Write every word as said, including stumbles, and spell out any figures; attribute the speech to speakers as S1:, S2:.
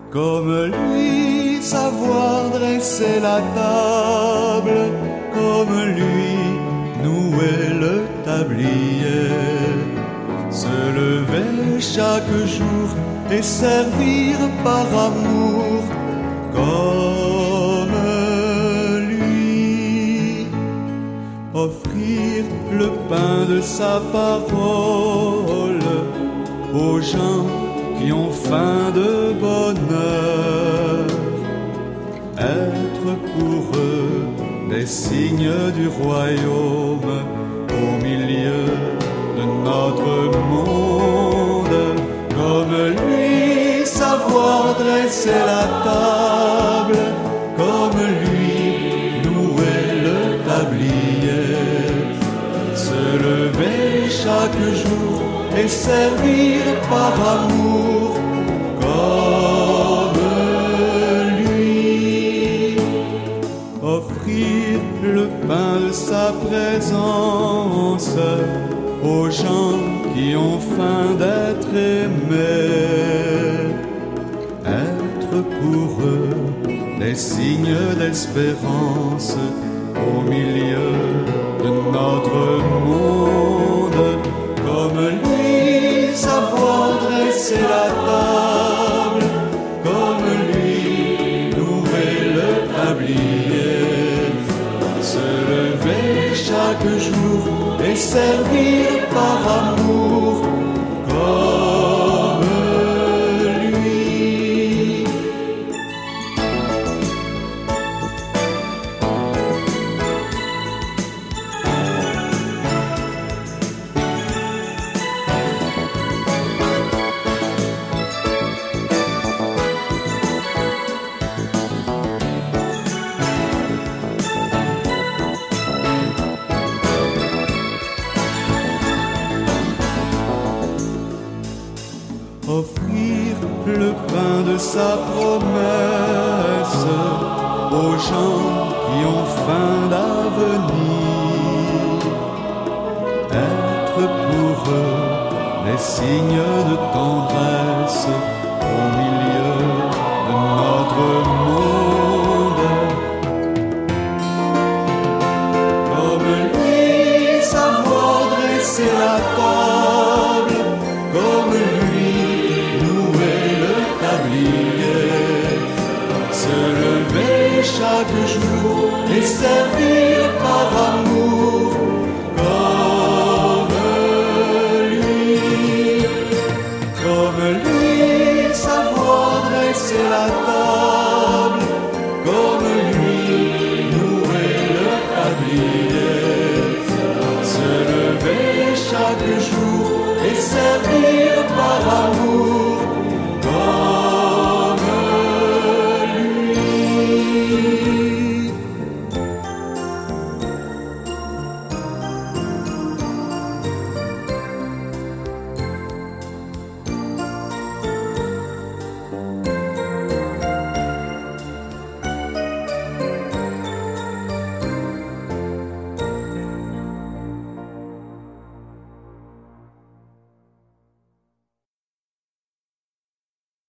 S1: Comme lui, savoir dresser la table, comme lui, nouer le tablier, se lever chaque jour et servir par amour, comme lui, offrir le pain de sa parole aux gens qui ont faim de bonheur, être pour eux des signes du royaume au milieu de notre monde, comme lui savoir dresser la table, comme lui nouer le tablier, se lever chaque jour et servir par amour, comme lui, offrir le pain de sa présence aux gens qui ont faim d'être aimés, être pour eux des signes d'espérance au milieu de notre monde, comme lui savoir dresser la table, comme lui nouer le tablier, se lever chaque jour et servir par amour, comme lui. Offrir le pain de sa promesse aux gens qui ont faim d'avenir, être pour eux des signes de tendresse au milieu de notre monde, comme lui savoir dresser la table, comme lui se lever chaque jour et servir par amour, comme lui, comme lui savoir dresser la table, comme lui nouer le tablier, se lever chaque jour et servir par amour.